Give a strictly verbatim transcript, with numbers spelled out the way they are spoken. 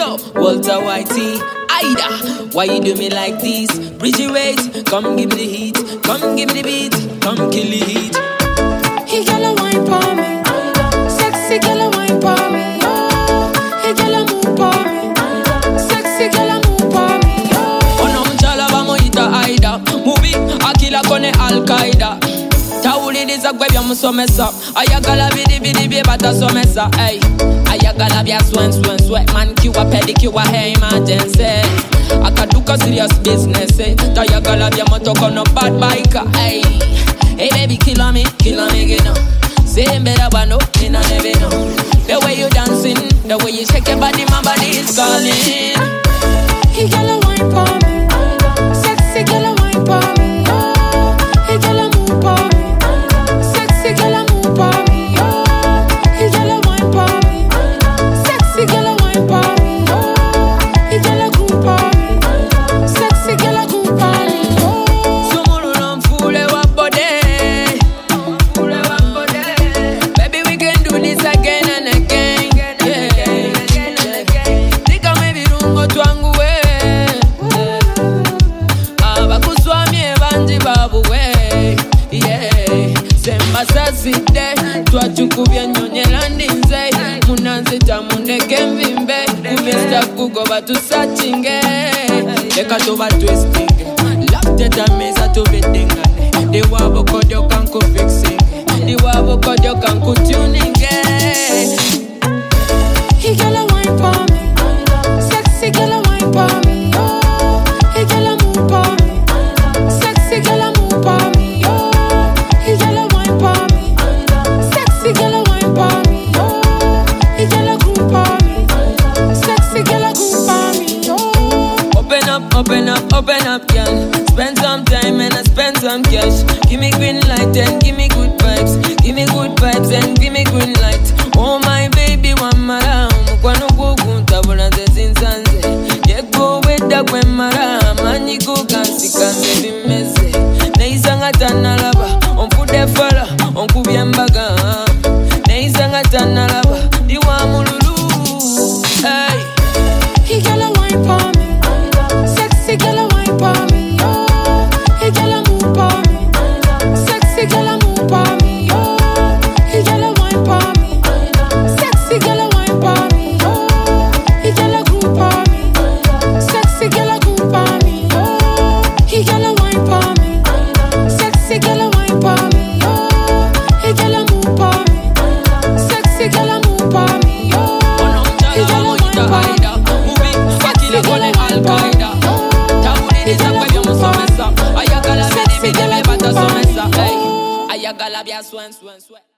Yo, Walter Whitey, Ida, why you do me like this? Bridgie, wait, come give me the heat, come give me the beat, come kill the heat. He got a wine for me, sexy girl a wine for me. He got a move for me, sexy girl a move for me. Ono mchala vamo ita Aida, movie akila kone Al-Qaeda. Tauli diza kwebya musomesa, ayagala bidi bidi bie bata somesa. Hey, ayagala bia swen swen sweat man kiwa pedicure hair emergency. Akaduka serious business, eh. Tayagala bia motoko no bad biker. Hey, hey baby kill on me, kill on me again. Say better but no, in a never know. The way you dancing, the way you shake your body, my body is calling. He got a wine for me, sexy girl a wine for me. He got a move for me, sexy girl a move for me. He got a wine for me, sexy girl a wine for me. He got a groove for me, sexy girl a groove for me. Tomorrow I'm full of what body, full of what body. Baby we can do this again and again, yeah. Tika maybe rungo twangu we, abakuswami ebanji babu we, yeah. Semba saside, twachukubya nyonyela ndinze. Munanze tamundeke mvimbe, kumista kugo batu sachinge. Leka toba twisting, love teta mesa to bedingane. Di wabo kodyo kanku fixing, di wabo kodyo kanku tuning. He got a wine for me, sexy girl a wine for me. He got a move for me, sexy girl a move for me. He got a wine for me, sexy girl a wine for me. He got a groove for me, sexy girl a groove for me. Open up, open up, open up, girl. Spend some time and I spend some cash. Give me green light and give me good vibes. Give me good vibes and give me green light. Oh my baby, one mara. Mukwano kukunta bulanze zinsanze. Yego weda kwe mara. Manyiku kansi kanse bimeze. Neisanga tanalaba. Onfude fala, onkubye mbaga. Neisanga tanalaba. Diwa mululu. Hey. He got a wine for me, sexy girl a wine for me. He got a move for me, sexy girl a move for me. He got a wine for me, sexy girl a wine for me. He got a groove for me, sexy girl a groove for me. He got a wine for me, sexy girl a wine for me. He got a move for me, sexy girl a move for me. Ono mchala vamo ita Aida, movie akila kone Al-Qaeda. Tauli diza kwebya musomesa, ayagala bidi bidi bie bata somesa. Hey, ayagala bia swen swen swen.